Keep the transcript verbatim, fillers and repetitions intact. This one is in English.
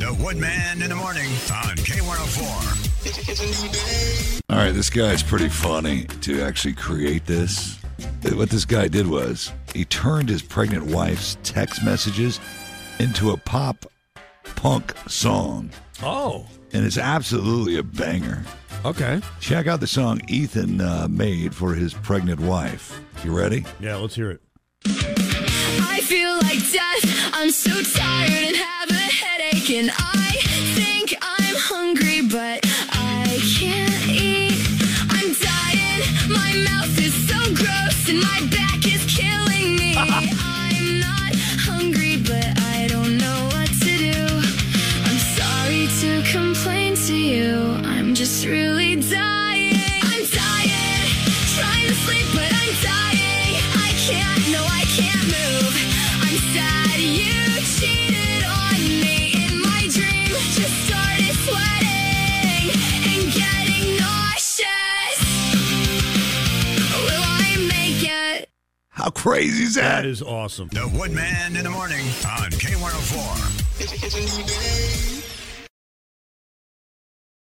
The Woodman in the morning on K one oh four. It's a new day. All right, this guy's pretty funny to actually create this. What this guy did was he turned his pregnant wife's text messages into a pop punk song. Oh. And it's absolutely a banger. Okay. Check out the song Ethan uh, made for his pregnant wife. You ready? Yeah, let's hear it. I feel like death. I'm so tired and have a headache, and I think I'm hungry, but I can't eat. I'm dying. My mouth is so gross, and my back is killing me. I'm not hungry, but I don't know what to do. I'm sorry to complain to you. I'm just really dying. I'm dying. Trying to sleep, but I'm dying. I can't. No, I can't move. I'm sad you cheated on me in my dream. Just started sweating and getting nauseous. Will I make it? How crazy is that? That is awesome. The Woodman in the morning on K one oh four. It's a new day.